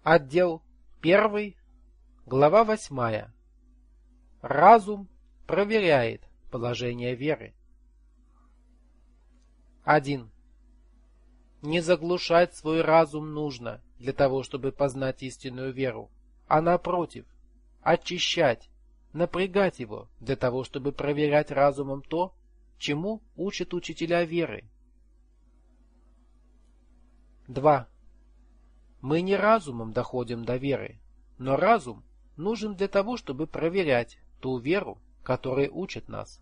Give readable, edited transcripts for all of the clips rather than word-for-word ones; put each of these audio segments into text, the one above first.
Отдел 1, глава 8. Разум проверяет положение веры. 1. Не заглушать свой разум нужно для того, чтобы познать истинную веру, а напротив, очищать, напрягать его для того, чтобы проверять разумом то, чему учат учителя веры. 2. Мы не разумом доходим до веры, но разум нужен для того, чтобы проверять ту веру, которой учат нас.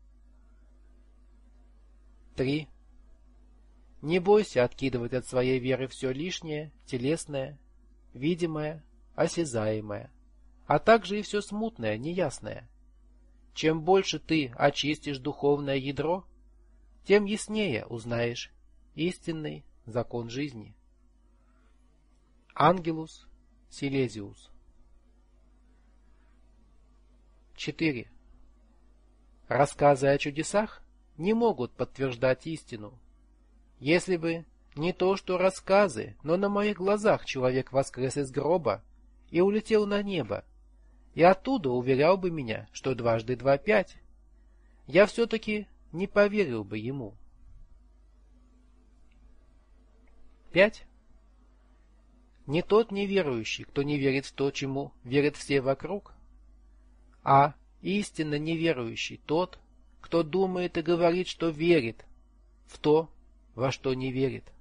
3. Не бойся откидывать от своей веры все лишнее, телесное, видимое, осязаемое, а также и все смутное, неясное. Чем больше ты очистишь духовное ядро, тем яснее узнаешь истинный закон жизни. Ангелус Силезиус. 4. Рассказы о чудесах не могут подтверждать истину. Если бы не то, что рассказы, но на моих глазах человек воскрес из гроба и улетел на небо, и оттуда уверял бы меня, что 2 × 2 = 5, я все-таки не поверил бы ему. 5. Не тот неверующий, кто не верит в то, чему верят все вокруг, а истинно неверующий тот, кто думает и говорит, что верит в то, во что не верит.